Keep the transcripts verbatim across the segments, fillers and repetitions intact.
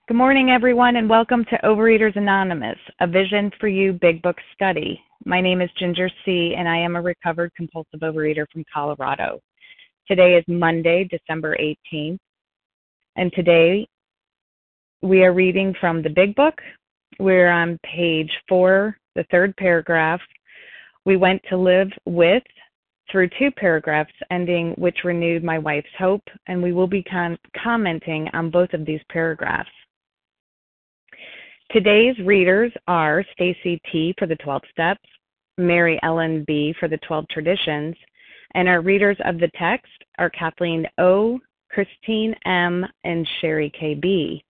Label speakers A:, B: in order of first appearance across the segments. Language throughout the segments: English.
A: Good morning, everyone, and welcome to Overeaters Anonymous, a Vision for You Big Book study. My name is Ginger C., and I am a recovered compulsive overeater from Colorado. Today is Monday, December eighteenth, and today we are reading from the Big Book. We're on page four, the third paragraph. We went to live with through two paragraphs ending which renewed my wife's hope, and we will be con- commenting on both of these paragraphs. Today's readers are Stacy T. for the twelve Steps, Mary Ellen B. for the twelve Traditions, and our readers of the text are Kathleen O., Christine M., and Sherry K B.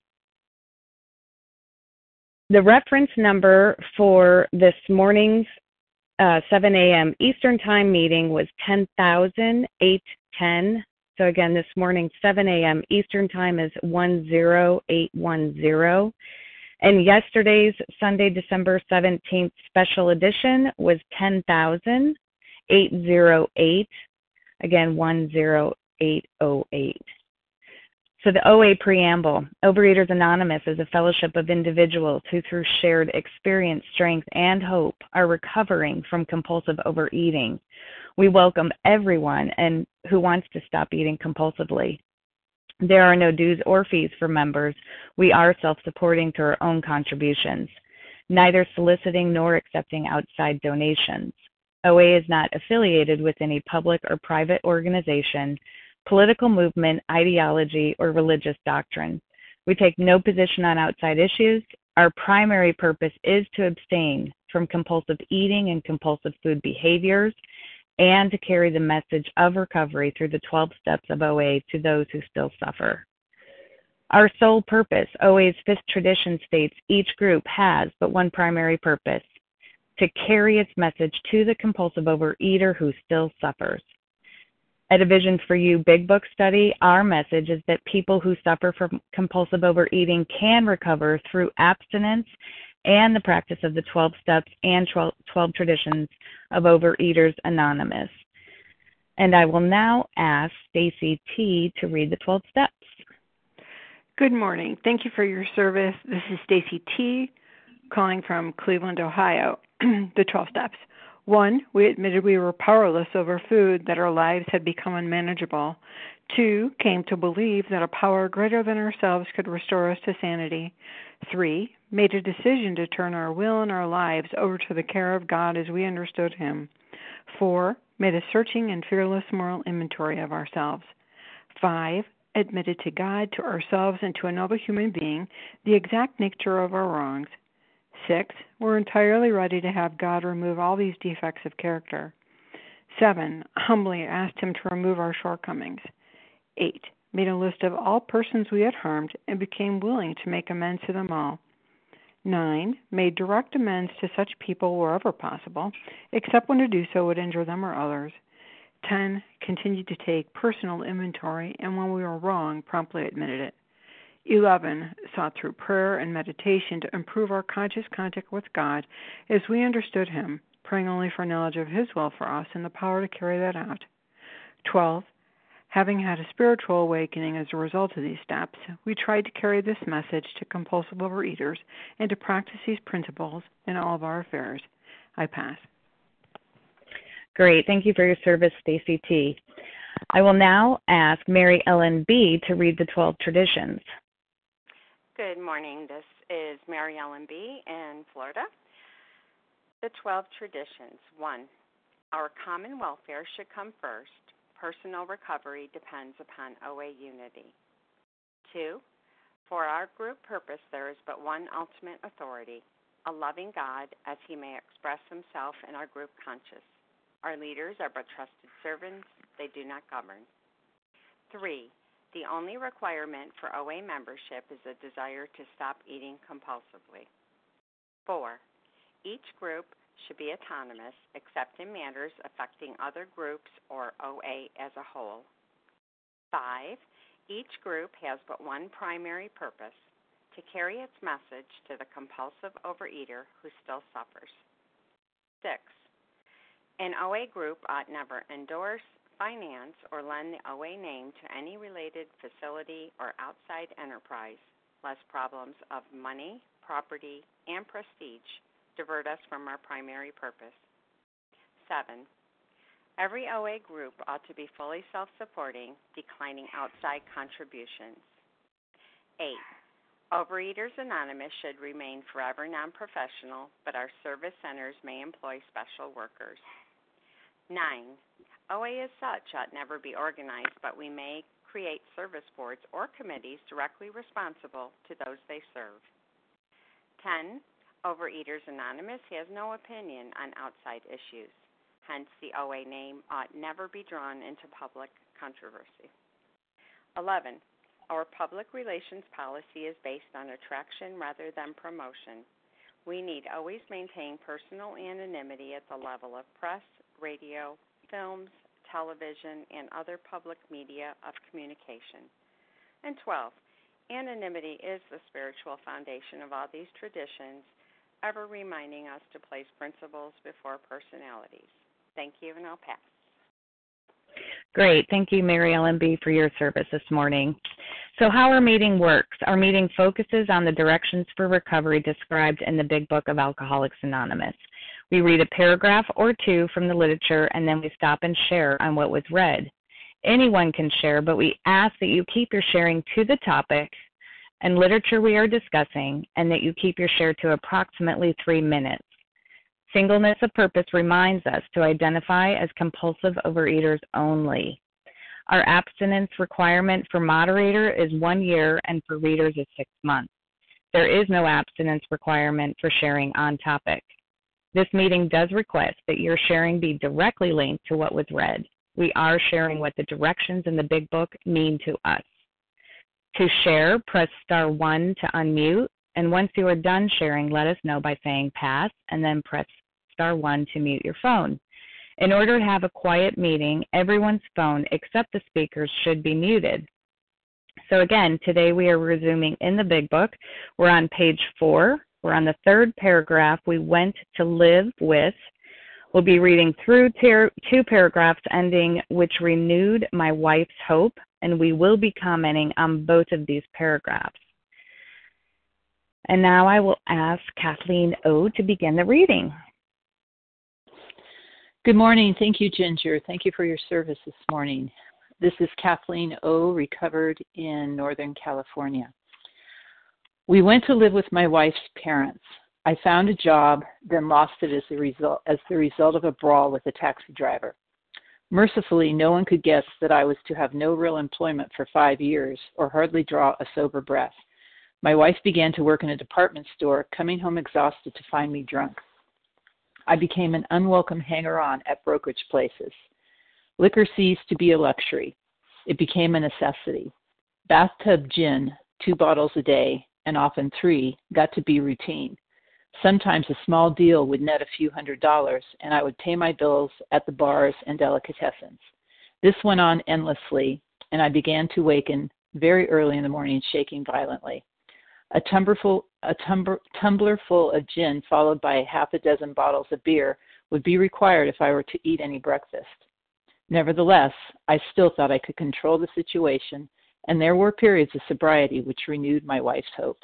A: The reference number for this morning's uh, seven a.m. Eastern Time meeting was ten thousand eight hundred ten. So again, this morning, seven a.m. Eastern Time is one zero eight one zero. And yesterday's Sunday, December seventeenth special edition was ten thousand eight hundred eight, again, one zero eight zero eight. So the O A Preamble, Overeaters Anonymous is a fellowship of individuals who through shared experience, strength, and hope are recovering from compulsive overeating. We welcome everyone and who wants to stop eating compulsively. There are no dues or fees for members. We are self-supporting through our own contributions, neither soliciting nor accepting outside donations. O A is not affiliated with any public or private organization, political movement, ideology, or religious doctrine. We take no position on outside issues. Our primary purpose is to abstain from compulsive eating and compulsive food behaviors, and to carry the message of recovery through the twelve steps of O A to those who still suffer. Our sole purpose, O A's fifth tradition states, each group has but one primary purpose, to carry its message to the compulsive overeater who still suffers. At a Vision for You Big Book study, our message is that people who suffer from compulsive overeating can recover through abstinence and the practice of the twelve Steps and twelve Traditions of Overeaters Anonymous. And I will now ask Stacy T. to read the twelve Steps.
B: Good morning. Thank you for your service. This is Stacy T. calling from Cleveland, Ohio. The twelve Steps. One, we admitted we were powerless over food, that our lives had become unmanageable. Two, came to believe that a power greater than ourselves could restore us to sanity. Three, made a decision to turn our will and our lives over to the care of God as we understood Him. Four, made a searching and fearless moral inventory of ourselves. Five, admitted to God, to ourselves, and to another human being the exact nature of our wrongs. Six, we're entirely ready to have God remove all these defects of character. Seven, humbly asked Him to remove our shortcomings. Eight, made a list of all persons we had harmed and became willing to make amends to them all. Nine, made direct amends to such people wherever possible, except when to do so would injure them or others. Ten, continued to take personal inventory, and when we were wrong, promptly admitted it. Eleven, sought through prayer and meditation to improve our conscious contact with God as we understood Him, praying only for knowledge of His will for us and the power to carry that out. Twelve, having had a spiritual awakening as a result of these steps, we tried to carry this message to compulsive overeaters and to practice these principles in all of our affairs. I pass.
A: Great. Thank you for your service, Stacy T. I will now ask Mary Ellen B. to read the twelve Traditions.
C: Good morning. This is Mary Ellen B. in Florida. The twelve Traditions. One, our common welfare should come first. Personal recovery depends upon O A unity. Two, for our group purpose there is but one ultimate authority, a loving God as He may express Himself in our group conscious. Our leaders are but trusted servants, they do not govern. Three, the only requirement for O A membership is a desire to stop eating compulsively. Four, each group should be autonomous except in matters affecting other groups or O A as a whole. Five, each group has but one primary purpose, to carry its message to the compulsive overeater who still suffers. Six, an O A group ought never endorse, finance, or lend the O A name to any related facility or outside enterprise, lest problems of money, property, and prestige divert us from our primary purpose. Seven, every O A group ought to be fully self-supporting, declining outside contributions. Eight, Overeaters Anonymous should remain forever non-professional, but our service centers may employ special workers. Nine, O A as such ought never be organized, but we may create service boards or committees directly responsible to those they serve. Ten, Overeaters Anonymous has no opinion on outside issues. Hence, the O A name ought never be drawn into public controversy. Eleven, Our public relations policy is based on attraction rather than promotion. We need always maintain personal anonymity at the level of press, radio, films, television, and other public media of communication. And twelve, Anonymity is the spiritual foundation of all these traditions, ever reminding us to place principles before personalities. Thank you, and I'll pass.
A: Great. Thank you, Mary Ellen B., for your service this morning. So how our meeting works. Our meeting focuses on the directions for recovery described in the Big Book of Alcoholics Anonymous. We read a paragraph or two from the literature, and then we stop and share on what was read. Anyone can share, but we ask that you keep your sharing to the topic and literature we are discussing, and that you keep your share to approximately three minutes. Singleness of purpose reminds us to identify as compulsive overeaters only. Our abstinence requirement for moderator is one year and for readers is six months. There is no abstinence requirement for sharing on topic. This meeting does request that your sharing be directly linked to what was read. We are sharing what the directions in the Big Book mean to us. To share, press star one to unmute, and once you are done sharing, let us know by saying pass, and then press star one to mute your phone. In order to have a quiet meeting, everyone's phone except the speaker's should be muted. So again, today we are resuming in the Big Book. We're on page four. We're on the third paragraph. We went to live with. We'll be reading through ter- two paragraphs ending, which renewed my wife's hope, and we will be commenting on both of these paragraphs. And now I will ask Kathleen O. to begin the reading.
D: Good morning. Thank you, Ginger. Thank you for your service this morning. This is Kathleen O., recovered in Northern California. We went to live with my wife's parents. I found a job, then lost it as the result, as the result of a brawl with a taxi driver. Mercifully, no one could guess that I was to have no real employment for five years or hardly draw a sober breath. My wife began to work in a department store, coming home exhausted to find me drunk. I became an unwelcome hanger-on at brokerage places. Liquor ceased to be a luxury. It became a necessity. Bathtub gin, two bottles a day, and often three, got to be routine. Sometimes a small deal would net a few hundred dollars, and I would pay my bills at the bars and delicatessens. This went on endlessly, and I began to waken very early in the morning, shaking violently. A tumbler full, a tumbler, tumbler full of gin, followed by half a dozen bottles of beer, would be required if I were to eat any breakfast. Nevertheless, I still thought I could control the situation, and there were periods of sobriety which renewed my wife's hope.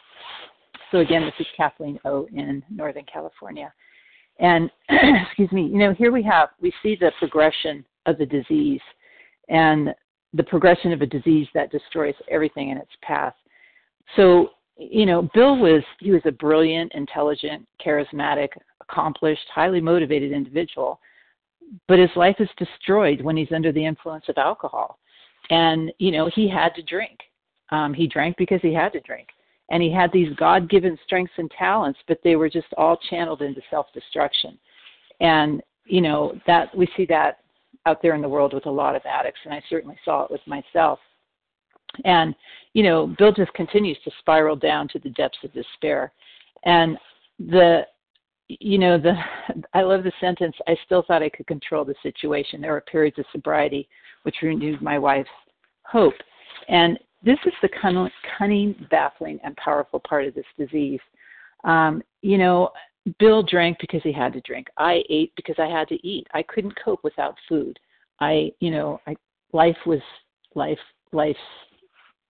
D: So again, this is Kathleen O. in Northern California. And, excuse me, you know, here we have, we see the progression of the disease and the progression of a disease that destroys everything in its path. So, you know, Bill was, he was a brilliant, intelligent, charismatic, accomplished, highly motivated individual, but his life is destroyed when he's under the influence of alcohol. And, you know, he had to drink. Um, he drank because he had to drink. And he had these God-given strengths and talents, but they were just all channeled into self-destruction. And, you know, that we see that out there in the world with a lot of addicts, and I certainly saw it with myself. And, you know, Bill just continues to spiral down to the depths of despair. And the, you know, the, I love the sentence, I still thought I could control the situation. There were periods of sobriety which renewed my wife's hope. And this is the cunning, baffling, and powerful part of this disease. Um, you know, Bill drank because he had to drink. I ate because I had to eat. I couldn't cope without food. I, you know, I, life was, life, life's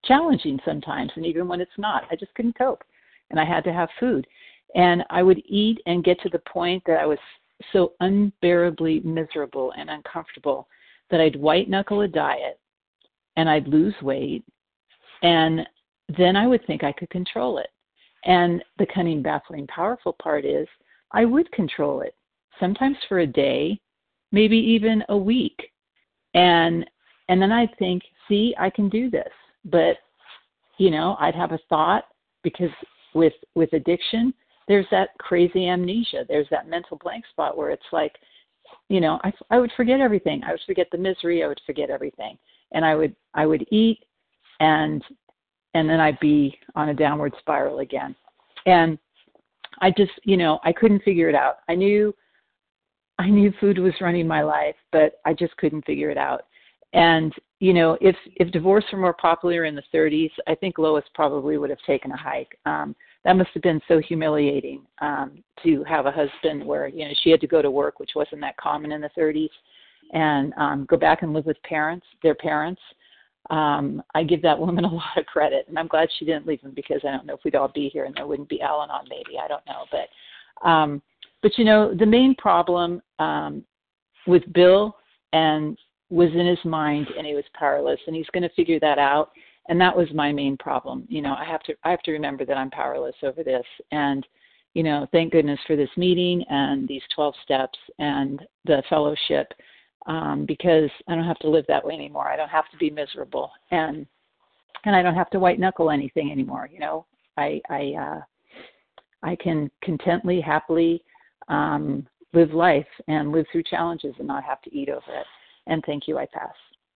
D: challenging sometimes. And even when it's not, I just couldn't cope. And I had to have food. And I would eat and get to the point that I was so unbearably miserable and uncomfortable that I'd white knuckle a diet and I'd lose weight. And then I would think I could control it. And the cunning, baffling, powerful part is I would control it, sometimes for a day, maybe even a week. And and then I'd think, see, I can do this. But, you know, I'd have a thought, because with with addiction, there's that crazy amnesia. There's that mental blank spot where it's like, you know, I, I would forget everything. I would forget the misery. I would forget everything. And I would I would eat, and and then I'd be on a downward spiral again. And I just, you know, I couldn't figure it out. I knew I knew food was running my life, but I just couldn't figure it out. And, you know, if if divorce were more popular in the thirties, I think Lois probably would have taken a hike. Um, that must have been so humiliating um, to have a husband where, you know, she had to go to work, which wasn't that common in the thirties, and um, go back and live with parents, their parents. Um, I give that woman a lot of credit, and I'm glad she didn't leave him, because I don't know if we'd all be here and there wouldn't be Al-Anon, maybe. I don't know. But, um, but you know, the main problem um, with Bill and was in his mind, and he was powerless, and he's going to figure that out. And that was my main problem. You know, I have to I have to remember that I'm powerless over this. And, you know, thank goodness for this meeting and these twelve steps and the fellowship, um, because I don't have to live that way anymore. I don't have to be miserable, and and I don't have to white knuckle anything anymore. You know, I I uh, I can contently, happily um, live life and live through challenges and not have to eat over it. And thank you. I pass.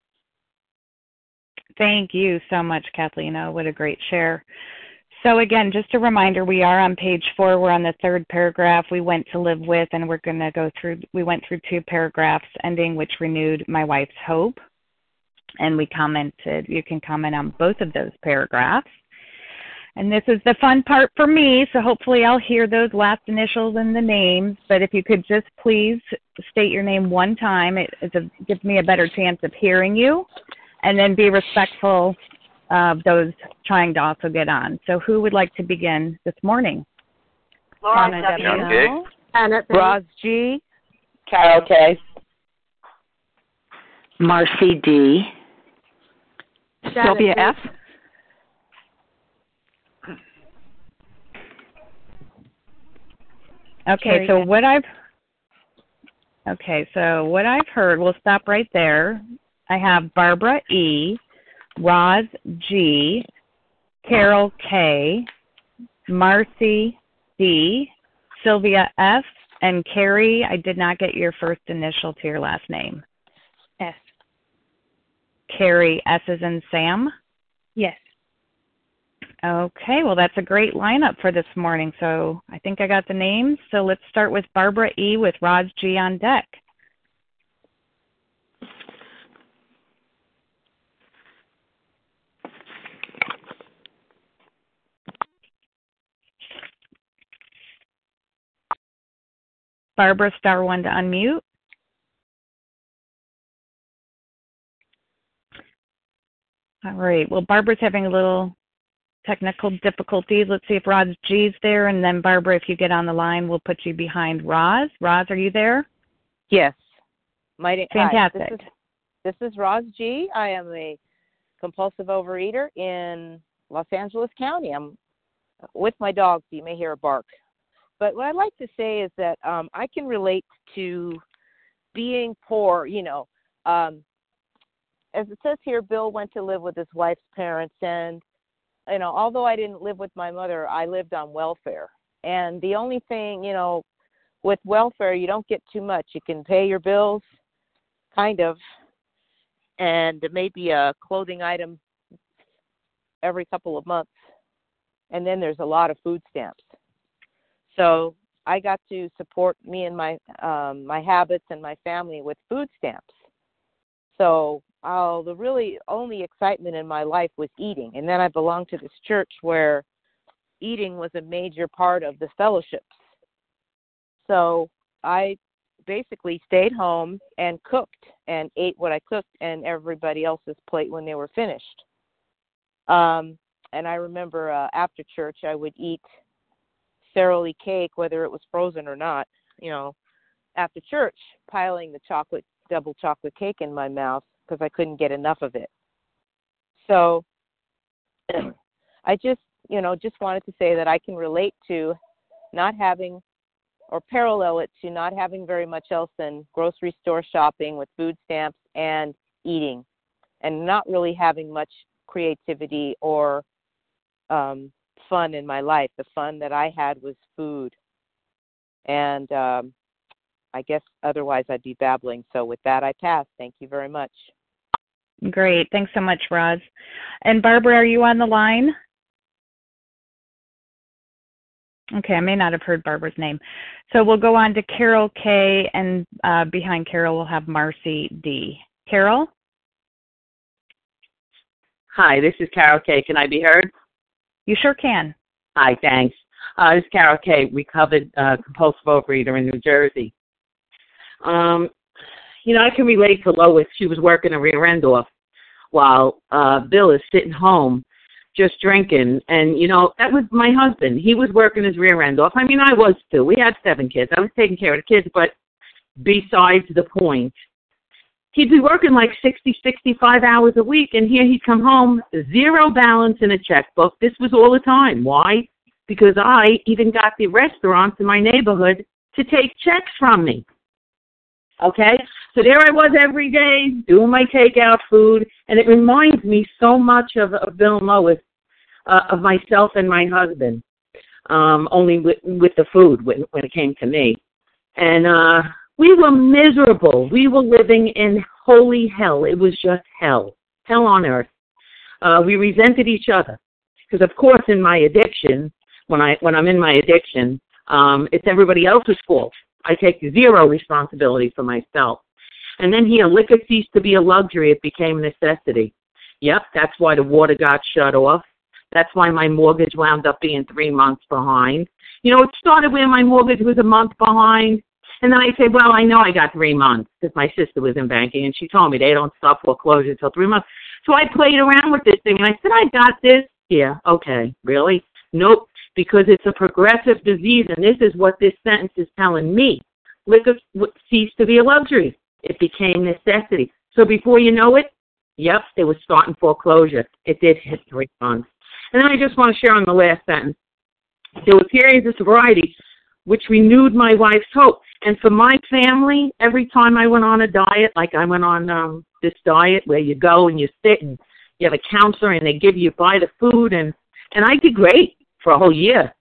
A: Thank you so much, Kathleen. Oh, what a great share. So again, just a reminder, we are on page four. We're on the third paragraph. We went to live with, and we're going to go through, we went through two paragraphs ending, which renewed my wife's hope. And we commented, you can comment on both of those paragraphs. And this is the fun part for me, so hopefully I'll hear those last initials and the names. But if you could just please state your name one time, it, it gives me a better chance of hearing you. And then be respectful of those trying to also get on. So who would like to begin this morning?
E: Laura
A: Anna
E: W.
A: W.
E: Anna B.
F: Roz G.
E: Carol K.
B: Marcy D.
F: Sylvia F.
A: Okay, so what I've okay, so what I've heard, we'll stop right there. I have Barbara E, Roz G, Carol K, Marcy D, Sylvia F, and Carrie. I did not get your first initial to your last name.
F: S.
A: Carrie, S as in Sam?
F: Yes.
A: Okay, well, that's a great lineup for this morning. So I think I got the names. So let's start with Barbara E with Roz G on deck. Barbara, star one to unmute. All right. Well, Barbara's having a little technical difficulties. Let's see if Roz G's there, and then Barbara, if you get on the line, we'll put you behind Roz. Roz, are you there?
F: Yes. My,
A: Fantastic.
F: Hi, this, is, this is Roz G. I am a compulsive overeater in Los Angeles County. I'm with my dog, so you may hear a bark. But what I'd like to say is that um, I can relate to being poor, you know. Um, as it says here, Bill went to live with his wife's parents, and, you know, although I didn't live with my mother, I lived on welfare. And the only thing, you know, with welfare, you don't get too much. You can pay your bills, kind of, and maybe a clothing item every couple of months. And then there's a lot of food stamps. So I got to support me and my um, my habits and my family with food stamps. So uh, the really only excitement in my life was eating. And then I belonged to this church where eating was a major part of the fellowships. So I basically stayed home and cooked and ate what I cooked and everybody else's plate when they were finished. Um, and I remember uh, after church, I would eat Sara Lee cake, whether it was frozen or not, you know, after church, piling the chocolate, double chocolate cake in my mouth because I couldn't get enough of it. So I just, you know, just wanted to say that I can relate to not having or parallel it to not having very much else than grocery store shopping with food stamps and eating, and not really having much creativity or um, fun in my life. The fun that I had was food. And um, I guess otherwise I'd be babbling. So with that, I pass. Thank you very much.
A: Great. Thanks so much, Roz. And Barbara, are you on the line? Okay, I may not have heard Barbara's name. So we'll go on to Carol K, and uh, behind Carol we'll have Marcy D. Carol?
E: Hi, this is Carol K. Can I be heard?
A: You sure can.
E: Hi, thanks. Uh, this is Carol K., recovered uh, compulsive overeater in New Jersey. Um, you know, I can relate to Lois. She was working a rear end off while uh, Bill is sitting home just drinking. And, you know, that was my husband. He was working his rear end off. I mean, I was too. We had seven kids. I was taking care of the kids, but besides the point, he'd be working like sixty, sixty-five hours a week, and here he'd come home, zero balance in a checkbook. This was all the time. Why? Because I even got the restaurants in my neighborhood to take checks from me. Okay? So there I was every day doing my takeout food, and it reminds me so much of, of Bill and Lois, uh, of myself and my husband, um, only with, with the food when, when it came to me. And uh, we were miserable. We were living in holy hell. It was just hell, hell on earth. Uh, we resented each other because, of course, in my addiction, when, I, when I'm in my addiction, um, it's everybody else's fault. I take zero responsibility for myself. And then here, liquor ceased to be a luxury. It became a necessity. Yep, that's why the water got shut off. That's why my mortgage wound up being three months behind. You know, it started where my mortgage was a month behind. And then I say, well, I know I got three months because my sister was in banking, and she told me they don't stop foreclosure until three months. So I played around with this thing, and I said, I got this. Yeah, okay, really? Nope, because it's a progressive disease, and this is what this sentence is telling me. Liquor ceased to be a luxury. It became necessity. So before you know it, yep, they were starting foreclosure. It did hit three months. And then I just want to share on the last sentence. There were periods of sobriety which renewed my wife's hope. And for my family, every time I went on a diet, like I went on um, this diet where you go and you sit and you have a counselor and they give you, buy the food, and, and I did great for a whole year.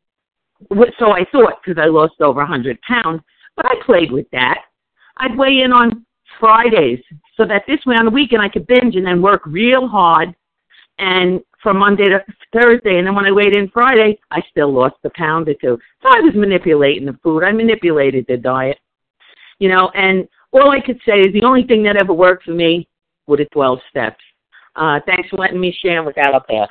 E: So I thought, because I lost over one hundred pounds, but I played with that. I'd weigh in on Fridays so that this way on the weekend I could binge and then work real hard and from Monday to Thursday, and then when I weighed in Friday, I still lost a pound or two. So I was manipulating the food. I manipulated the diet, you know, and all I could say is the only thing that ever worked for me were the twelve steps. Uh, thanks for letting me share with that up there.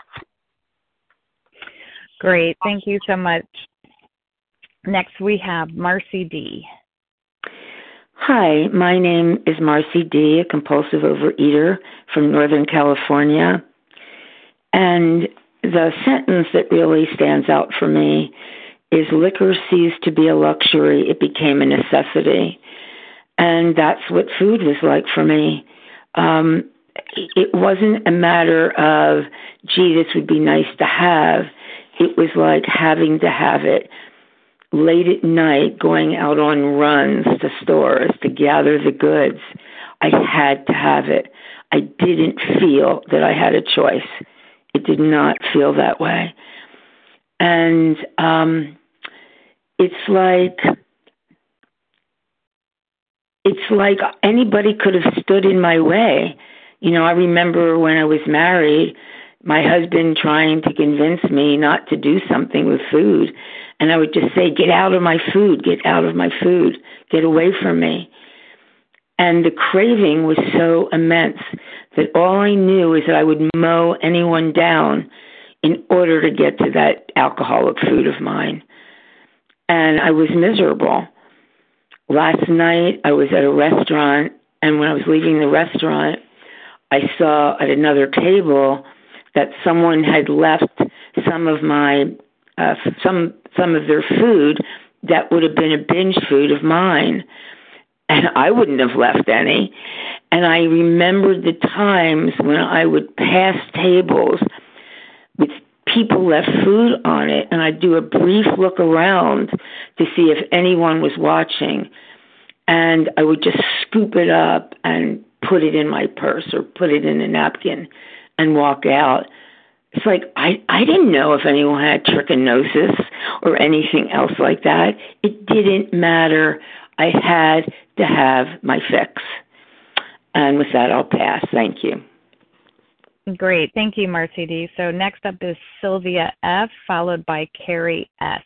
A: Great. Thank you so much. Next, we have Marcy D.
G: Hi, my name is Marcy D., a compulsive overeater from Northern California. And the sentence that really stands out for me is liquor ceased to be a luxury. It became a necessity. And that's what food was like for me. Um, it wasn't a matter of, gee, this would be nice to have. It was like having to have it. Late at night, going out on runs to stores to gather the goods. I had to have it. I didn't feel that I had a choice. It did not feel that way. And um, it's like, it's like anybody could have stood in my way. You know, I remember when I was married, my husband trying to convince me not to do something with food. And I would just say, get out of my food, get out of my food, get away from me. And the craving was so immense that all I knew is that I would mow anyone down in order to get to that alcoholic food of mine. And I was miserable. Last night, I was at a restaurant, and when I was leaving the restaurant, I saw at another table that someone had left some of my uh, some some of their food that would have been a binge food of mine, and I wouldn't have left any. And I remembered the times when I would pass tables with people left food on it, and I'd do a brief look around to see if anyone was watching, and I would just scoop it up and put it in my purse or put it in a napkin and walk out. It's like I, I didn't know if anyone had trichinosis or anything else like that. It didn't matter. I had to have my fix. And with that, I'll pass. Thank you.
A: Great. Thank you, Marcy D. So next up is Sylvia F., followed by Carrie S.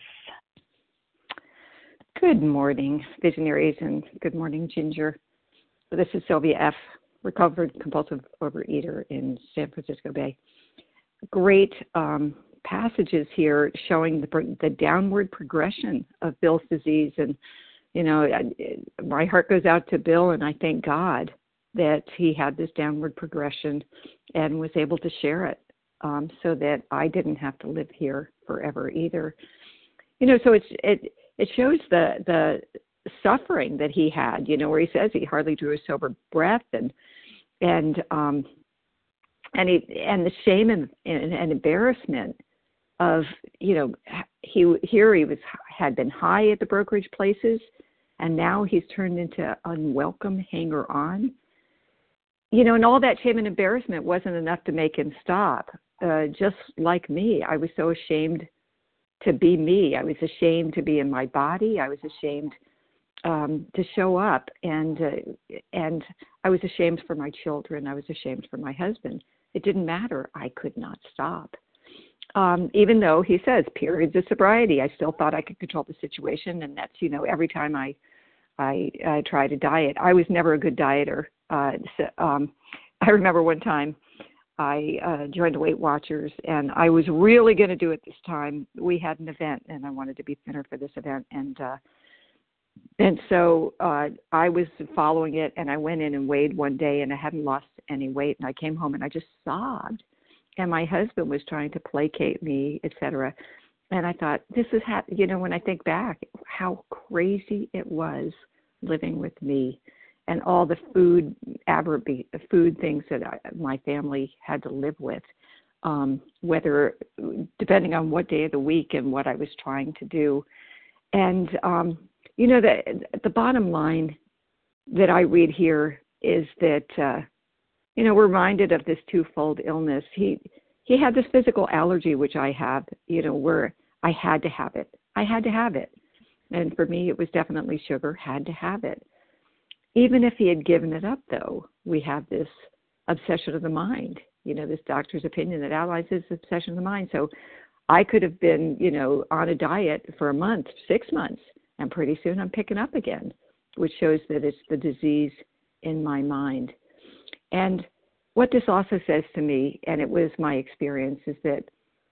H: Good morning, visionaries, and good morning, Ginger. This is Sylvia F., recovered compulsive overeater in San Francisco Bay. Great um, passages here showing the, the downward progression of Bill's disease. And, you know, I, my heart goes out to Bill, and I thank God that he had this downward progression and was able to share it um, so that I didn't have to live here forever either. You know, so it's, it it shows the the suffering that he had, you know, where he says he hardly drew a sober breath, and and um, and he, and the shame and, and, and embarrassment of, you know, he here he was had been high at the brokerage places, and now he's turned into unwelcome hanger-on. You know, and all that shame and embarrassment wasn't enough to make him stop. Uh, just like me, I was so ashamed to be me. I was ashamed to be in my body. I was ashamed um, to show up, and uh, and I was ashamed for my children. I was ashamed for my husband. It didn't matter. I could not stop. Um, even though he says periods of sobriety, I still thought I could control the situation, and that's, you know, every time I I, I tried to diet. I was never a good dieter. Uh, so, um, I remember one time I uh, joined the Weight Watchers, and I was really going to do it this time. We had an event, and I wanted to be thinner for this event, and uh, and so uh, I was following it, and I went in and weighed one day, and I hadn't lost any weight, and I came home, and I just sobbed, and my husband was trying to placate me, et cetera, and I thought, this is how, you know, when I think back, how crazy it was living with me and all the food, aberrant food things that I, my family had to live with, um, whether, depending on what day of the week and what I was trying to do. And, um, you know, the, the bottom line that I read here is that, uh, you know, we're reminded of this twofold illness. He, he had this physical allergy, which I have, you know, where I had to have it. I had to have it. And for me, it was definitely sugar, had to have it. Even if he had given it up, though, we have this obsession of the mind, you know, this doctor's opinion that outlines this obsession of the mind. So I could have been, you know, on a diet for a month, six months, and pretty soon I'm picking up again, which shows that it's the disease in my mind. And what this also says to me, and it was my experience, is that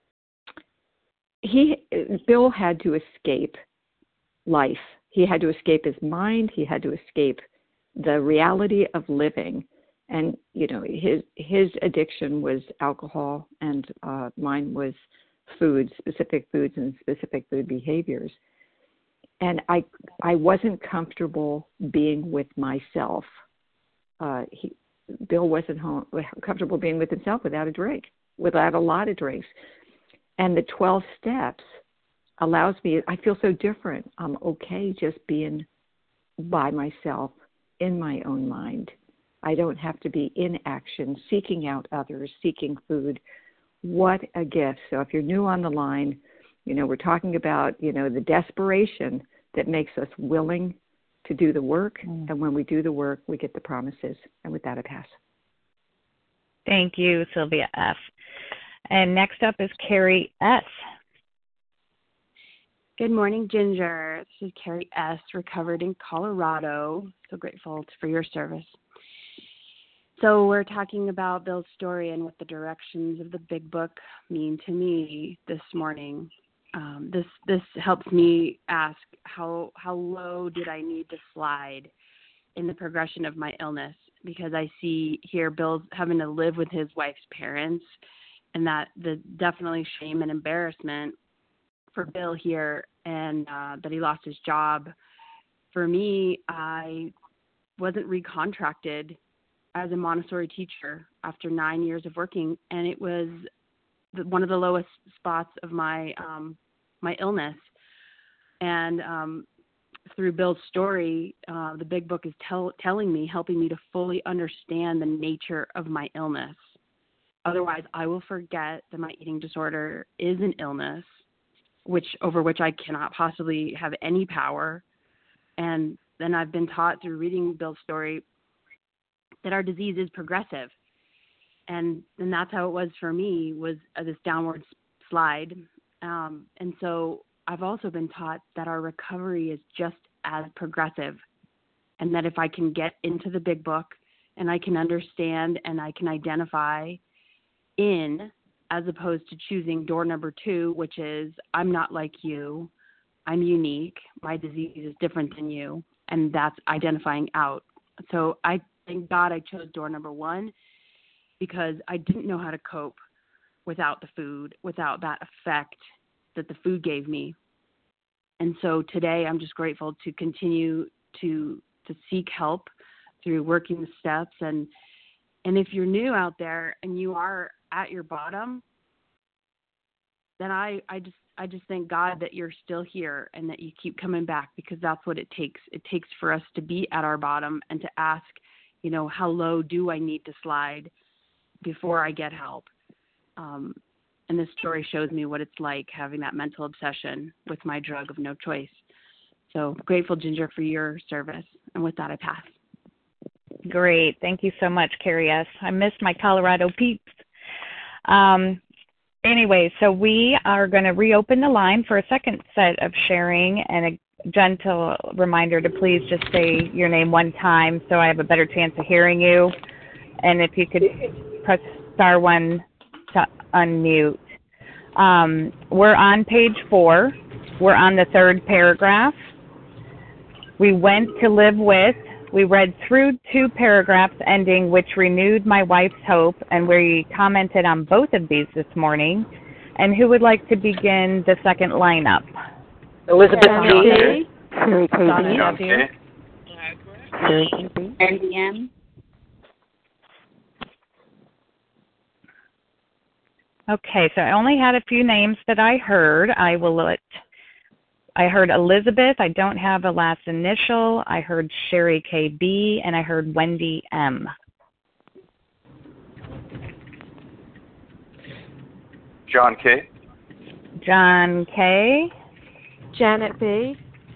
H: he, Bill had to escape life. He had to escape his mind. He had to escape the reality of living. And, you know, his his addiction was alcohol, and uh, mine was food, specific foods and specific food behaviors. And I I wasn't comfortable being with myself. Uh, he, Bill wasn't home, comfortable being with himself without a drink, without a lot of drinks. And the twelve steps allows me, I feel so different. I'm okay just being by myself in my own mind. I don't have to be in action, seeking out others, seeking food. What a gift. So if you're new on the line, you know, we're talking about, you know, the desperation that makes us willing to do the work. Mm. And when we do the work, we get the promises. And with that, I pass.
A: Thank you, Sylvia F. And next up is Carrie S.
I: Good morning, Ginger. This is Carrie S., recovered in Colorado. So grateful for your service. So we're talking about Bill's story and what the directions of the big book mean to me this morning. Um, this this helps me ask how how low did I need to slide in the progression of my illness, because I see here Bill's having to live with his wife's parents, and that the definitely shame and embarrassment for Bill here, and uh, that he lost his job. For me, I wasn't recontracted as a Montessori teacher after nine years of working, and it was the, one of the lowest spots of my um, my illness. And um, through Bill's story, uh, the Big Book is tell, telling me, helping me to fully understand the nature of my illness. Otherwise, I will forget that my eating disorder is an illness, which over which I cannot possibly have any power. And then I've been taught through reading Bill's story that our disease is progressive. And and that's how it was for me, was uh, this downward slide. Um, and so I've also been taught that our recovery is just as progressive, and that if I can get into the Big Book and I can understand and I can identify in, as opposed to choosing door number two, which is I'm not like you, I'm unique, my disease is different than you, and that's identifying out. So I thank God I chose door number one, because I didn't know how to cope without the food, without that effect that the food gave me. And so today I'm just grateful to continue to to seek help through working the steps. And and if you're new out there and you are at your bottom, then I, I just I just thank God that you're still here and that you keep coming back, because that's what it takes. It takes for us to be at our bottom and to ask, you know, how low do I need to slide before I get help? Um, and this story shows me what it's like having that mental obsession with my drug of no choice. So grateful, Ginger, for your service. And with that, I pass.
A: Great. Thank you so much, Carrie S. I missed my Colorado peeps. Um, anyway, so we are going to reopen the line for a second set of sharing, and a gentle reminder to please just say your name one time so I have a better chance of hearing you. And if you could press star one to unmute. Um, we're on page four. We're on the third paragraph. We went to live with. We read through two paragraphs ending, which renewed my wife's hope, and we commented on both of these this morning. And who would like to begin the second lineup?
J: Elizabeth G.
G: Sherry K.
J: John K.
G: Sherry K. B.
K: Andy M.
A: Okay, so I only had a few names that I heard. I will let, I heard Elizabeth. I don't have a last initial. I heard Sherry K B, and I heard Wendy M.
L: John K.
A: John K.
K: Janet B.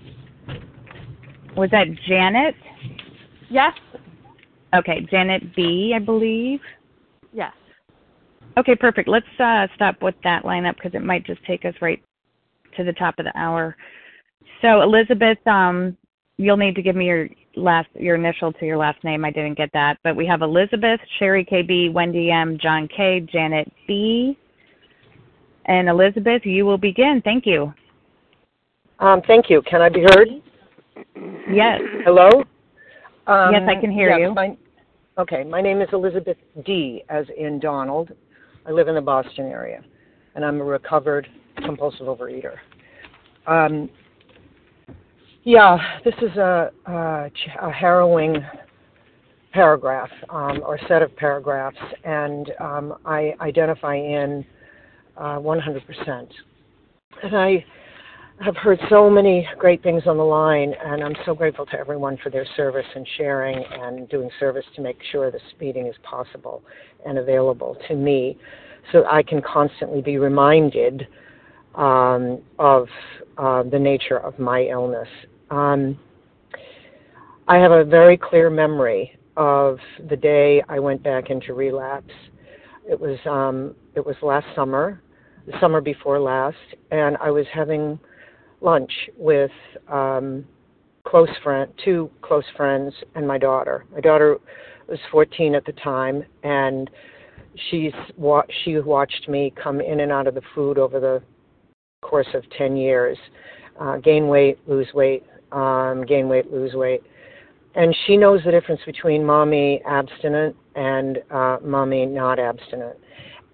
A: Was that Janet?
K: Yes.
A: Okay, Janet B, I believe.
K: Yes.
A: Okay, perfect. Let's uh, stop with that lineup because it might just take us right to the top of the hour. So, Elizabeth, um, you'll need to give me your last, your initial to your last name. I didn't get that, but we have Elizabeth, Sherry K B, Wendy M, John K, Janet B, and Elizabeth, you will begin. Thank you.
J: Um, thank you. Can I be heard?
A: Yes.
J: Hello? Um,
A: yes, I can hear
J: yes,
A: you.
J: My, okay, my name is Elizabeth D, as in Donald. I live in the Boston area, and I'm a recovered compulsive overeater. Um, yeah, this is a, a, a harrowing paragraph, um, or set of paragraphs, and um, I identify in uh, one hundred percent. And I have heard so many great things on the line, and I'm so grateful to everyone for their service and sharing and doing service to make sure this meeting is possible and available to me so I can constantly be reminded um, of uh, the nature of my illness. Um, I have a very clear memory of the day I went back into relapse. It was um, it was last summer, the summer before last, and I was having lunch with um, close friend, two close friends, and my daughter. My daughter was fourteen at the time, and she's wa- she watched me come in and out of the food over the course of ten years, uh, gain weight, lose weight, um, gain weight, lose weight. And she knows the difference between mommy abstinent and uh, mommy not abstinent.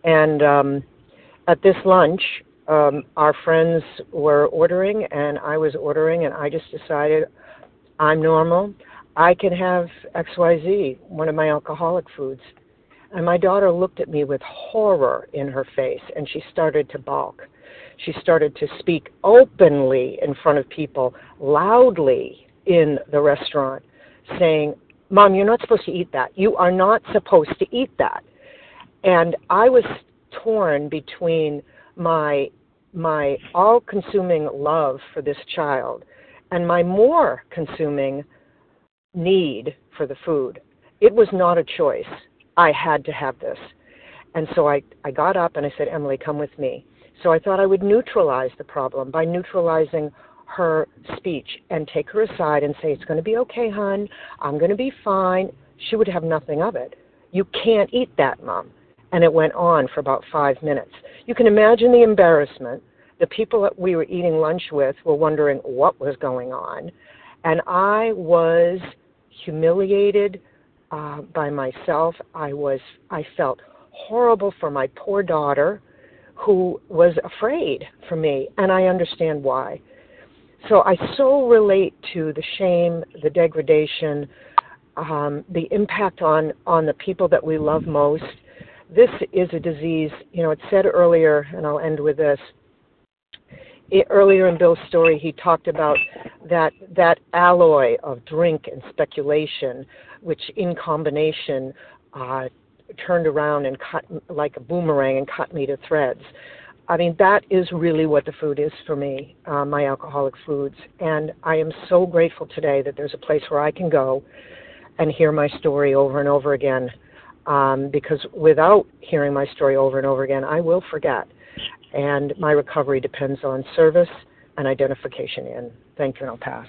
J: And um, at this lunch, um, our friends were ordering, and I was ordering, and I just decided I'm normal. I can have X Y Z, one of my alcoholic foods. And my daughter looked at me with horror in her face, and she started to balk. She started to speak openly in front of people, loudly in the restaurant, saying, "Mom, you're not supposed to eat that. You are not supposed to eat that." And I was torn between my my all-consuming love for this child and my more consuming need for the food. It was not a choice. I had to have this. And so I, I got up and I said, "Emily, come with me." So I thought I would neutralize the problem by neutralizing her speech and take her aside and say, "It's going to be okay, hon. I'm going to be fine." She would have nothing of it. "You can't eat that, Mom." And it went on for about five minutes. You can imagine the embarrassment. The people that we were eating lunch with were wondering what was going on. And I was humiliated uh, by myself. I was, I felt horrible for my poor daughter, who was afraid for me, and I understand why. So I so relate to the shame, the degradation, um, the impact on, on the people that we love most. This is a disease, you know, it said earlier, and I'll end with this, it, earlier in Bill's story, he talked about that, that alloy of drink and speculation, which in combination uh, turned around and cut like a boomerang and cut me to threads. I mean, that is really what the food is for me, uh, my alcoholic foods. And I am so grateful today that there's a place where I can go and hear my story over and over again. Um, because without hearing my story over and over again, I will forget. And my recovery depends on service and identification in. Thank you, and I'll pass.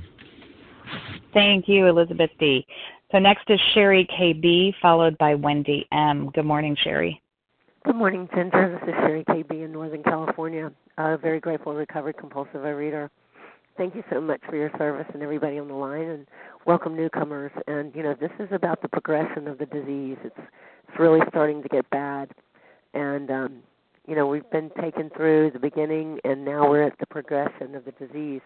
A: Thank you, Elizabeth D. So next is Sherry K B, followed by Wendy M. Good morning, Sherry.
M: Good morning, Ginger. This is Sherry K B in Northern California. Uh, very grateful, recovered compulsive overeater. Thank you so much for your service and everybody on the line, and welcome newcomers. And, you know, this is about the progression of the disease. It's, it's really starting to get bad. And, um, you know, we've been taken through the beginning, and now we're at the progression of the disease.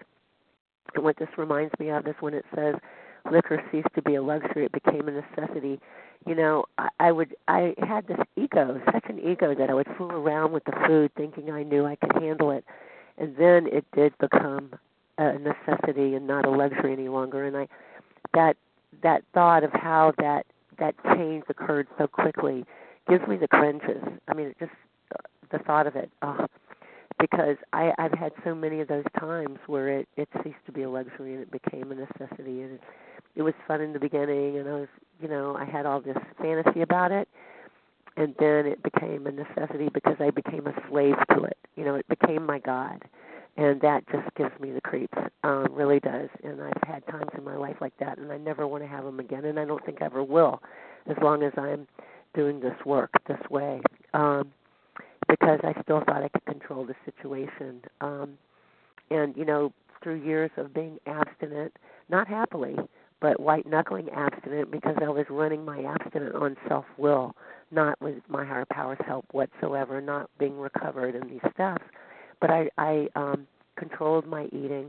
M: And what this reminds me of is when it says, liquor ceased to be a luxury, it became a necessity. You know, I, I would, I had this ego, such an ego that I would fool around with the food thinking I knew I could handle it. And then it did become a necessity and not a luxury any longer. And I, that, that thought of how that, that change occurred so quickly gives me the cringes. I mean, it just, the thought of it, oh, because I, I've had so many of those times where it, it ceased to be a luxury and it became a necessity. And it, it was fun in the beginning, and I was, you know, I had all this fantasy about it, and then it became a necessity because I became a slave to it. You know, it became my God, and that just gives me the creeps, um, really does. And I've had times in my life like that, and I never want to have them again, and I don't think I ever will, as long as I'm doing this work this way, um, because I still thought I could control the situation. Um, and, you know, through years of being abstinent, not happily, but white-knuckling abstinent, because I was running my abstinent on self-will, not with my higher power's help whatsoever, not being recovered in these steps. But I, I um, controlled my eating.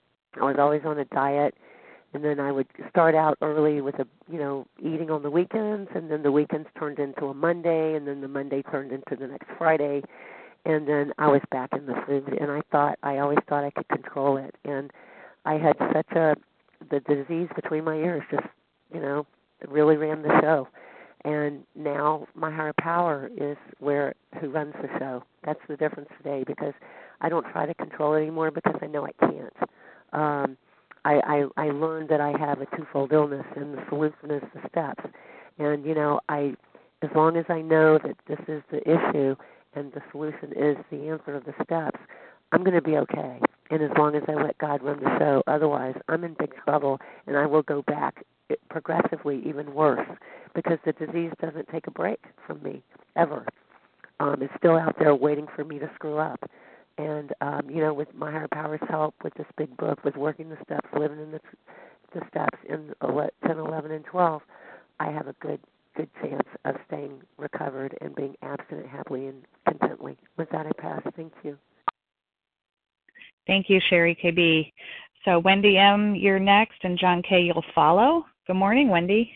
M: I was always on a diet, and then I would start out early with a, you know, eating on the weekends, and then the weekends turned into a Monday, and then the Monday turned into the next Friday, and then I was back in the food. And I thought, I always thought I could control it, and I had such a the disease between my ears just, you know, really ran the show. And now my higher power is where who runs the show. That's the difference today, because I don't try to control it anymore because I know I can't. Um, I, I, I learned that I have a twofold illness, and the solution is the steps. And, you know, I as long as I know that this is the issue and the solution is the answer of the steps, I'm going to be okay. And as long as I let God run the show, otherwise I'm in big trouble, and I will go back progressively even worse, because the disease doesn't take a break from me, ever. Um, it's still out there waiting for me to screw up. And, um, you know, with my higher power's help, with this big book, with working the steps, living in the, the steps in ten, eleven, and twelve, I have a good good chance of staying recovered and being abstinent happily and contently. With that, I pass. Thank you.
A: Thank you, Sherry K B. So Wendy M., you're next, and John K., you'll follow. Good morning, Wendy.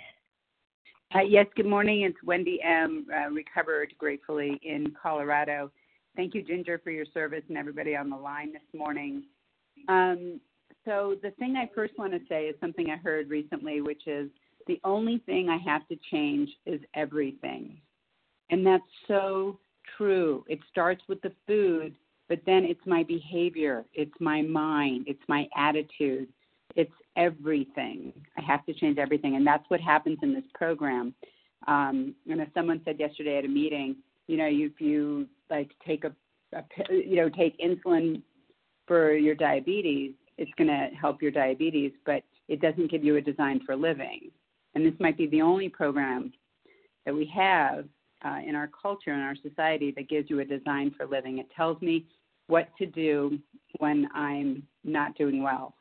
N: Uh, yes, good morning. It's Wendy M., uh, recovered gratefully in Colorado. Thank you, Ginger, for your service and everybody on the line this morning. Um, so the thing I first want to say is something I heard recently, which is the only thing I have to change is everything. And that's so true. It starts with the food, but then it's my behavior, it's my mind, it's my attitude, it's everything. I have to change everything, and that's what happens in this program. Um, you know, someone said yesterday at a meeting, you know, if you like take a, a you know, take insulin for your diabetes, it's going to help your diabetes, but it doesn't give you a design for living. And this might be the only program that we have uh, in our culture, in our society, that gives you a design for living. It tells me what to do when I'm not doing well.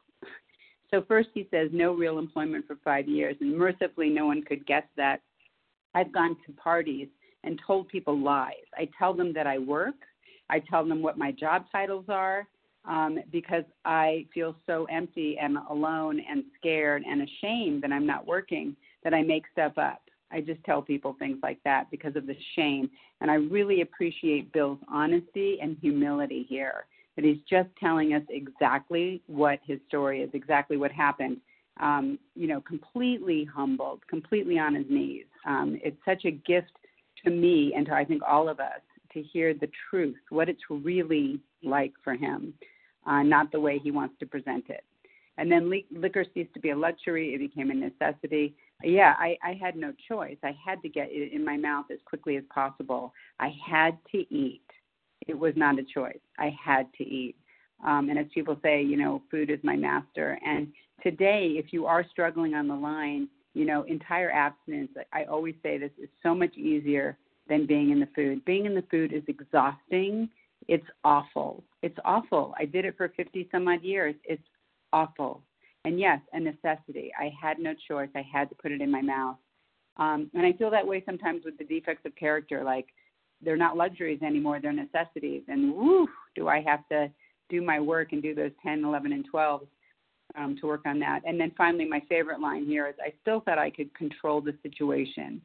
N: So first he says, no real employment for five years. And mercifully, no one could guess that. I've gone to parties and told people lies. I tell them that I work. I tell them what my job titles are um, because I feel so empty and alone and scared and ashamed that I'm not working that I make stuff up. I just tell people things like that because of the shame. And I really appreciate Bill's honesty and humility here, that he's just telling us exactly what his story is, exactly what happened, um, you know, completely humbled, completely on his knees. Um, it's such a gift to me and to, I think, all of us to hear the truth, what it's really like for him, uh, not the way he wants to present it. And then li- liquor ceased to be a luxury. It became a necessity. Yeah, I, I had no choice. I had to get it in my mouth as quickly as possible. I had to eat. It was not a choice. I had to eat. Um, and as people say, you know, food is my master. And today, if you are struggling on the line, you know, entire abstinence, I always say this, is so much easier than being in the food. Being in the food is exhausting. It's awful. It's awful. I did it for fifty some odd years. It's awful. And yes, a necessity. I had no choice. I had to put it in my mouth. Um, and I feel that way sometimes with the defects of character, like they're not luxuries anymore, they're necessities. And woo, do I have to do my work and do those ten, eleven, and twelve um, to work on that. And then finally, my favorite line here is, I still thought I could control the situation.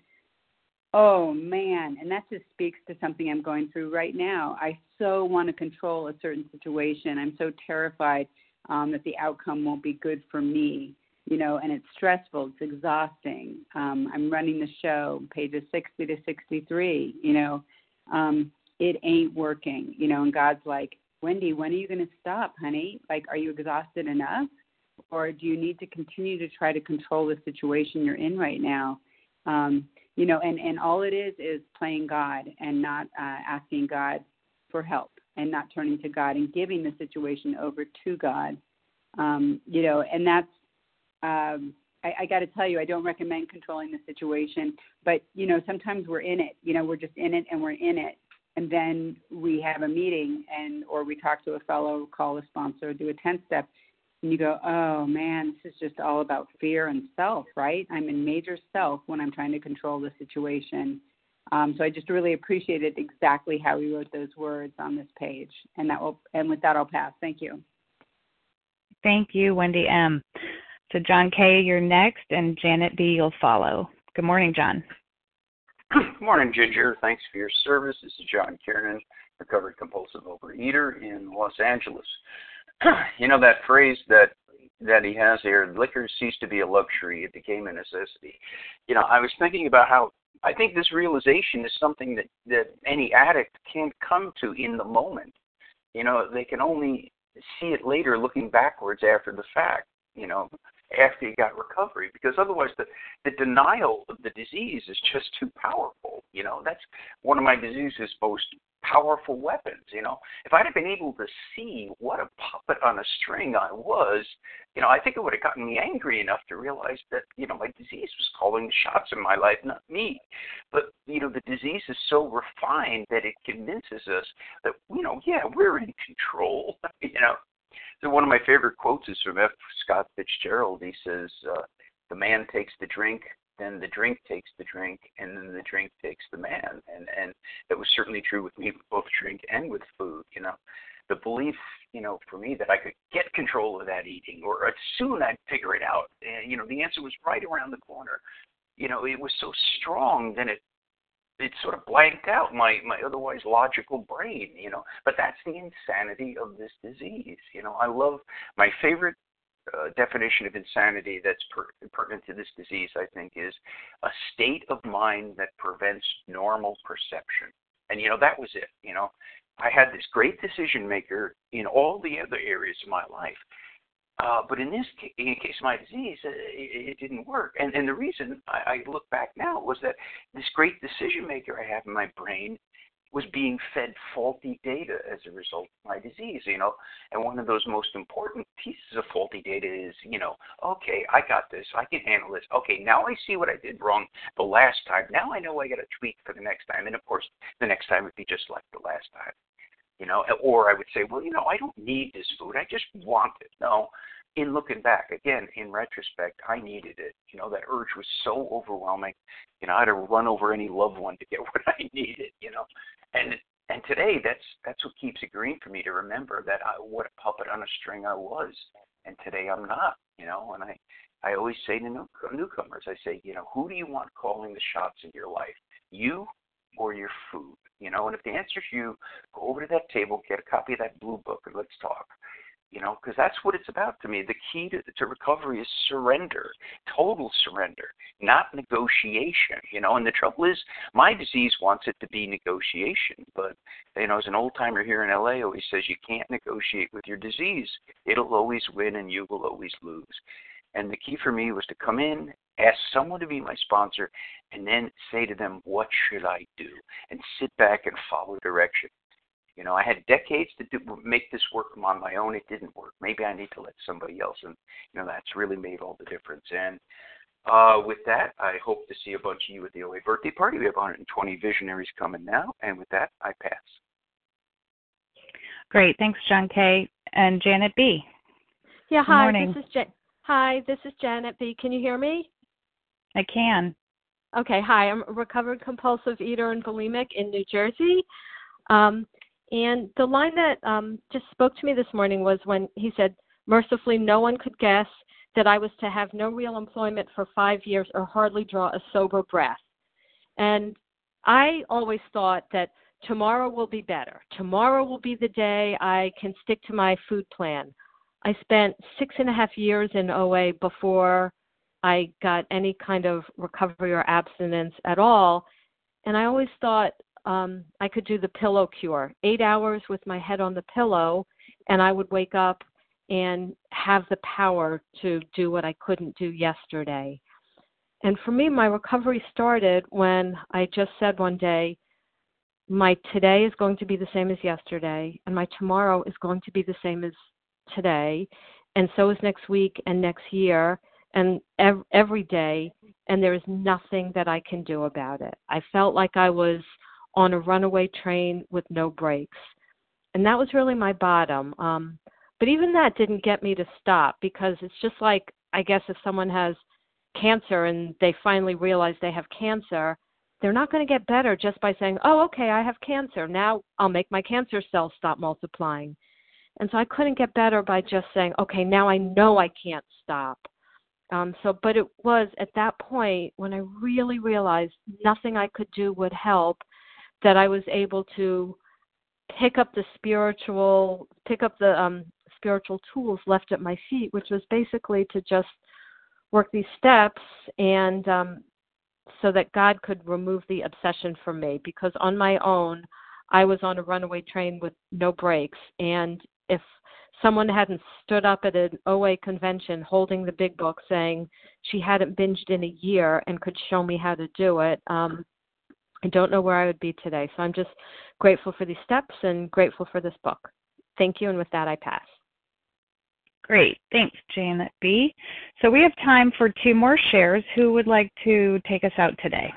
N: Oh, man, and that just speaks to something I'm going through right now. I so want to control a certain situation. I'm so terrified um, that the outcome won't be good for me, you know, and it's stressful. It's exhausting. Um, I'm running the show, pages sixty to sixty-three, you know. Um, it ain't working, you know, and God's like, Wendy, when are you going to stop, honey? Like, are you exhausted enough? Or do you need to continue to try to control the situation you're in right now? Um, you know, and, and all it is is playing God and not uh, asking God for help and not turning to God and giving the situation over to God. Um, you know, and that's, um, I, I got to tell you, I don't recommend controlling the situation, but, you know, sometimes we're in it, you know, we're just in it and we're in it. And then we have a meeting and, or we talk to a fellow, call a sponsor, do a ten step, and you go, oh man, this is just all about fear and self, right? I'm in major self when I'm trying to control the situation. Um, so I just really appreciated exactly how he wrote those words on this page. And that will, and with that, I'll pass. Thank you.
A: Thank you, Wendy M. So John K., you're next, and Janet B., you'll follow. Good morning, John.
L: Good morning, Ginger. Thanks for your service. This is John Kiernan, recovered compulsive overeater in Los Angeles. You know that phrase that that he has here, liquor ceased to be a luxury, it became a necessity. You know, I was thinking about how I think this realization is something that, that any addict can't come to in the moment. You know, they can only see it later looking backwards after the fact, you know, after you got recovery, because otherwise the, the denial of the disease is just too powerful. You know, that's one of my disease's most powerful weapons. You know, if I'd have been able to see what a puppet on a string I was, you know, I think it would have gotten me angry enough to realize that, you know, my disease was calling the shots in my life, not me. But, you know, the disease is so refined that it convinces us that, you know, yeah, we're in control, you know. So one of my favorite quotes is from F. Scott Fitzgerald. He says, uh, the man takes the drink, then the drink takes the drink, and then the drink takes the man. And and that was certainly true with me, with both drink and with food. You know, the belief, you know, for me that I could get control of that eating, or soon I'd figure it out. And, you know, the answer was right around the corner. You know, it was so strong, then it it sort of blanked out my my otherwise logical brain. You know, but that's the insanity of this disease. You know, I love my favorite Uh, definition of insanity that's per- pertinent to this disease, I think, is a state of mind that prevents normal perception. And, you know, that was it. You know, I had this great decision maker in all the other areas of my life. Uh, but in this case, in case of my disease, uh, it, it didn't work. And, and the reason I, I look back now was that this great decision maker I have in my brain was being fed faulty data as a result of my disease, you know. And one of those most important pieces of faulty data is, you know, okay, I got this. I can handle this. Okay, now I see what I did wrong the last time. Now I know I got to tweak for the next time. And, of course, the next time would be just like the last time, you know. Or I would say, well, you know, I don't need this food. I just want it. No. In looking back, again, in retrospect, I needed it. You know, that urge was so overwhelming. You know, I had to run over any loved one to get what I needed, you know. And and today, that's that's what keeps it green for me, to remember that I, what a puppet on a string I was. And today I'm not, you know. And I, I always say to new, newcomers, I say, you know, who do you want calling the shots in your life, you or your food? You know, and if the answer is you, go over to that table, get a copy of that blue book, and let's talk. You know, because that's what it's about to me. The key to, to recovery is surrender, total surrender, not negotiation. You know, and the trouble is, my disease wants it to be negotiation. But, you know, as an old timer here in L A always says, you can't negotiate with your disease. It'll always win and you will always lose. And the key for me was to come in, ask someone to be my sponsor, and then say to them, what should I do? And sit back and follow direction. You know, I had decades to do, make this work on my own. It didn't work. Maybe I need to let somebody else. And, you know, that's really made all the difference. And uh, with that, I hope to see a bunch of you at the O A birthday party. We have one hundred twenty visionaries coming now. And with that, I pass.
A: Great. Thanks, John K. And Janet B.
K: Yeah,
A: Good
K: hi.
A: morning.
K: This is Jan- Hi, this is Janet B. Can you hear me?
A: I can.
K: Okay, hi. I'm a recovered compulsive eater and bulimic in New Jersey. Um, And the line that um, just spoke to me this morning was when he said, mercifully, no one could guess that I was to have no real employment for five years or hardly draw a sober breath. And I always thought that tomorrow will be better. Tomorrow will be the day I can stick to my food plan. I spent six and a half years in O A before I got any kind of recovery or abstinence at all. And I always thought, Um, I could do the pillow cure, eight hours with my head on the pillow, and I would wake up and have the power to do what I couldn't do yesterday. And for me, my recovery started when I just said one day, my today is going to be the same as yesterday, and my tomorrow is going to be the same as today, and so is next week and next year, and ev- every day, and there is nothing that I can do about it. I felt like I was on a runaway train with no brakes. And that was really my bottom. Um, but even that didn't get me to stop, because it's just like, I guess if someone has cancer and they finally realize they have cancer, they're not going to get better just by saying, oh, okay, I have cancer. Now I'll make my cancer cells stop multiplying. And so I couldn't get better by just saying, okay, now I know I can't stop. Um, so, but it was at that point when I really realized nothing I could do would help, that I was able to pick up the spiritual, pick up the um, spiritual tools left at my feet, which was basically to just work these steps, and um, so that God could remove the obsession from me. Because on my own, I was on a runaway train with no brakes, and if someone hadn't stood up at an O A convention holding the big book saying she hadn't binged in a year and could show me how to do it, um, I don't know where I would be today. So I'm just grateful for these steps and grateful for this book. Thank you. And with that, I pass.
A: Great. Thanks, Janet B. So we have time for two more shares. Who would like to take us out today?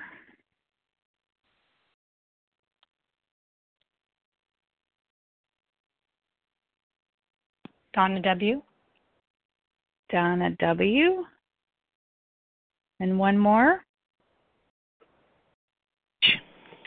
A: Donna W. Donna W. And one more.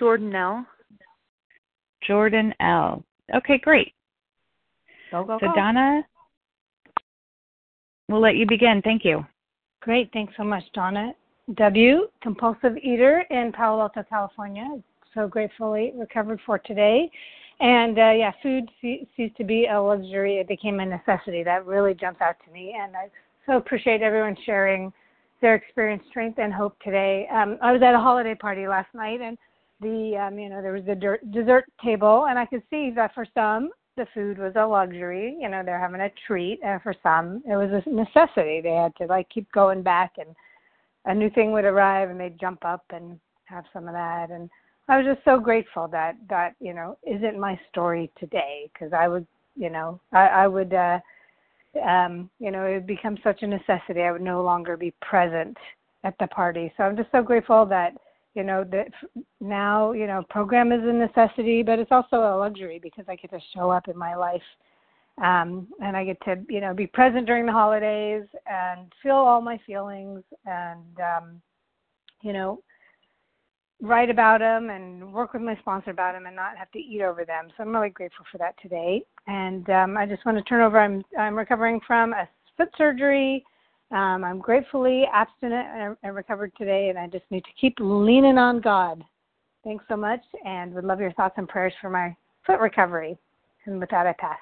O: Jordan L.
A: Jordan L. Okay, great.
P: Go, go,
A: so
P: go.
A: Donna, we'll let you begin. Thank you.
P: Great. Thanks so much, Donna. W, compulsive eater in Palo Alto, California. So gratefully recovered for today. And uh, yeah, food ce- ceased to be a luxury. It became a necessity. That really jumps out to me. And I so appreciate everyone sharing their experience, strength, and hope today. Um, I was at a holiday party last night, and the um, you know there was a der- dessert table, and I could see that for some the food was a luxury. You know, they're having a treat, and for some it was a necessity. They had to like keep going back, and a new thing would arrive, and they'd jump up and have some of that. And I was just so grateful that that you know isn't my story today, because I would you know I, I would. Uh, Um, you know, it would become such a necessity. I would no longer be present at the party. So I'm just so grateful that, you know, that now, you know, program is a necessity, but it's also a luxury because I get to show up in my life. Um, and I get to, you know, be present during the holidays and feel all my feelings and, um, you know, write about them and work with my sponsor about them and not have to eat over them. So I'm really grateful for that today. And um, I just want to turn over. I'm I'm recovering from a foot surgery. Um, I'm gratefully abstinent and, and recovered today, and I just need to keep leaning on God. Thanks so much, and would love your thoughts and prayers for my foot recovery. And with that, I pass.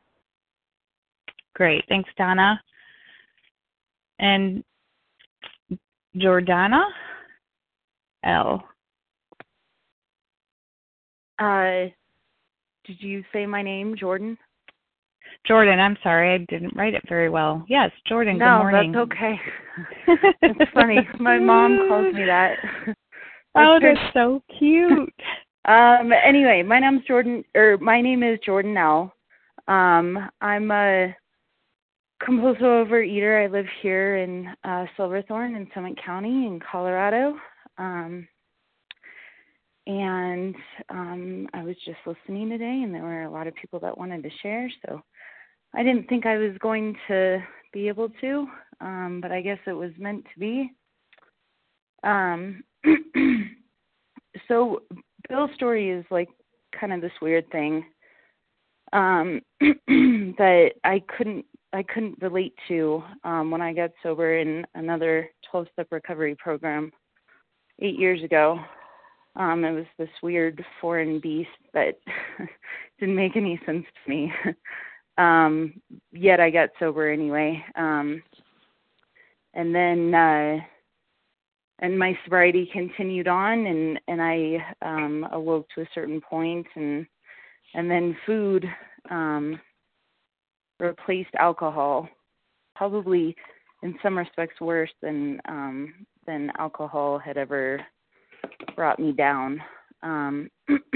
A: Great. Thanks, Donna. And Jordana L.
O: Uh, did you say my name, Jordan?
A: Jordan, I'm sorry, I didn't write it very well. Yes, Jordan,
O: no,
A: good morning.
O: No, that's okay. It's funny. My mom calls me that.
A: Oh, that's so cute.
O: um, anyway, my name's Jordan, or my name is Jordan L. Um, I'm a compulsive overeater. I live here in uh, Silverthorne in Summit County in Colorado. Um, And um, I was just listening today, and there were a lot of people that wanted to share, so I didn't think I was going to be able to, um, but I guess it was meant to be. Um, so Bill's story is like kind of this weird thing um, that I couldn't I couldn't relate to um, when I got sober in another twelve-step recovery program eight years ago. Um, it was this weird foreign beast that didn't make any sense to me. um, yet I got sober anyway. Um, and then, uh, and my sobriety continued on, and, and I um, awoke to a certain point, and and then food um, replaced alcohol, probably in some respects worse than um, than alcohol had ever brought me down. Um,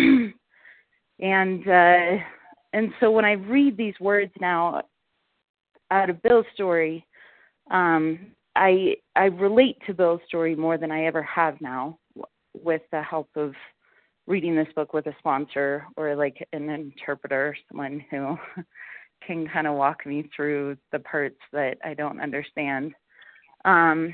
O: and uh, and so when I read these words now out of Bill's story, um, I I relate to Bill's story more than I ever have now, with the help of reading this book with a sponsor or like an interpreter, someone who can kind of walk me through the parts that I don't understand. Um,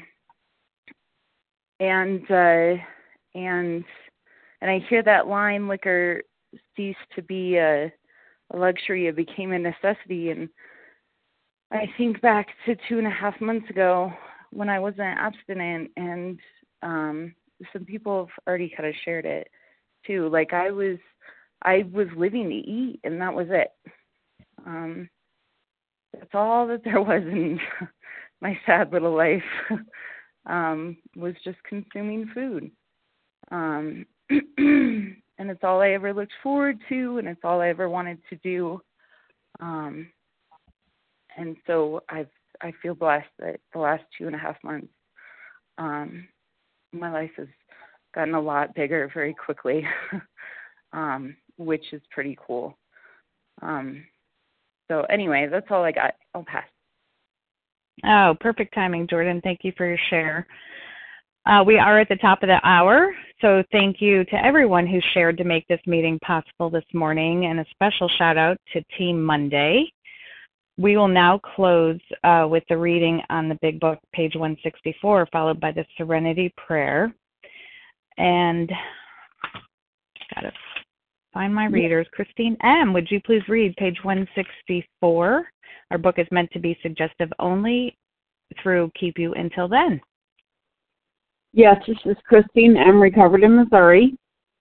O: and uh, and and I hear that line, liquor ceased to be a, a luxury, it became a necessity. And I think back to two and a half months ago when I wasn't abstinent, and um, some people have already kind of shared it too. Like I was, I was living to eat, and that was it. Um, that's all that there was in my sad little life. um, was just consuming food. Um, and it's all I ever looked forward to, and it's all I ever wanted to do. Um, and so I've, I feel blessed that the last two and a half months, um, my life has gotten a lot bigger very quickly, um, which is pretty cool. Um, so anyway, that's all I got. I'll pass.
A: Oh, perfect timing, Jordan. Thank you for your share. Uh, we are at the top of the hour, so thank you to everyone who shared to make this meeting possible this morning, and a special shout out to Team Monday. We will now close uh, with the reading on the Big Book, page one sixty-four, followed by the Serenity Prayer. And Got it. Find my readers. Christine M., would you please read page one sixty-four? Our book is meant to be suggestive only through Keep You Until Then.
Q: Yes, this is Christine M., recovered in Missouri.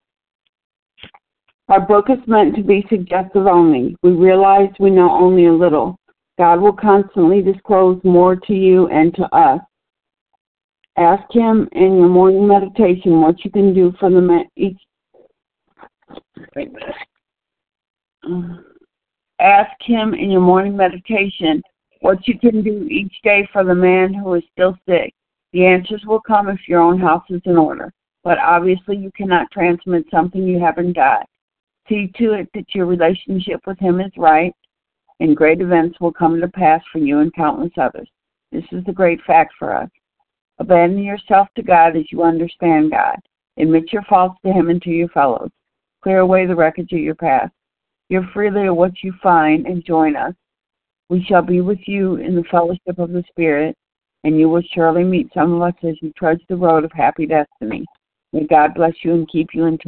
Q: Our book is meant to be suggestive only. We realize we know only a little. God will constantly disclose more to you and to us. Ask Him in your morning meditation what you can do for the man each. Wait a minute. Uh, ask Him in your morning meditation what you can do each day for the man who is still sick. The answers will come if your own house is in order. But obviously you cannot transmit something you haven't got. See to it that your relationship with Him is right, and great events will come to pass for you and countless others. This is the great fact for us. Abandon yourself to God as you understand God. Admit your faults to Him and to your fellows. Clear away the wreckage of your past. Give freely of what you find and join us. We shall be with you in the fellowship of the Spirit, and you will surely meet some of us as you trudge the road of happy destiny. May God bless you and keep you until